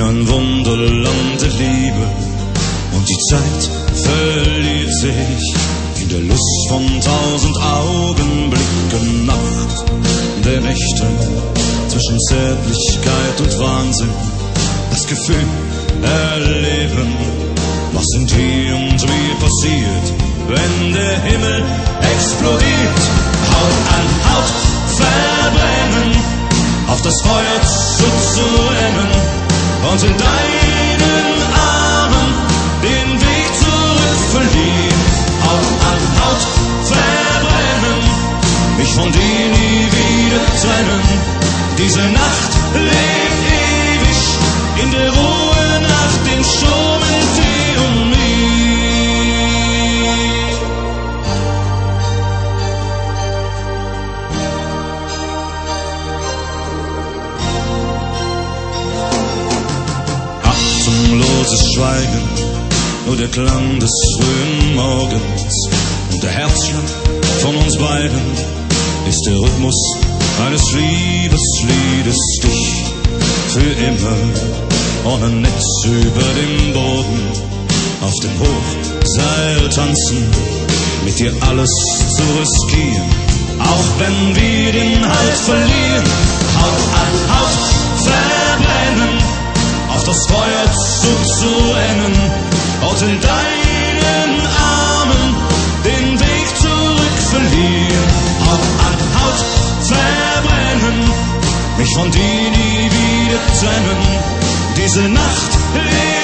ein Wunderland der Liebe. Und die Zeit verliert sich in der Lust von 1000 Augenblicken. Nacht der Nächte zwischen Zärtlichkeit und Wahnsinn. Das Gefühl erleben, was in dir und mir passiert, wenn der Himmel explodiert. Haut an Haut verbrennen, auf das Feuer zuzurennen und in deinen Armen den Weg zurück verlieren. Haut an Haut verbrennen, mich von dir nie wieder trennen. Diese Nacht lebt ewig in der Ruhe nach dem Sturm in dir und mir. Atemloses Schweigen, nur der Klang des frühen Morgens und der Herzschlag von uns beiden ist der Rhythmus eines Liebesliedes. Dich für immer ohne Netz über dem Boden auf dem Hochseil tanzen, mit dir alles zu riskieren, auch wenn wir den Halt verlieren. Haut an Haut verbrennen, auf das Feuer zuzurennen und in deinen Armen den Weg zurück verlieren. Haut an Haut verbrennen, mich von dir nie wieder trennen. Diese Nacht lebt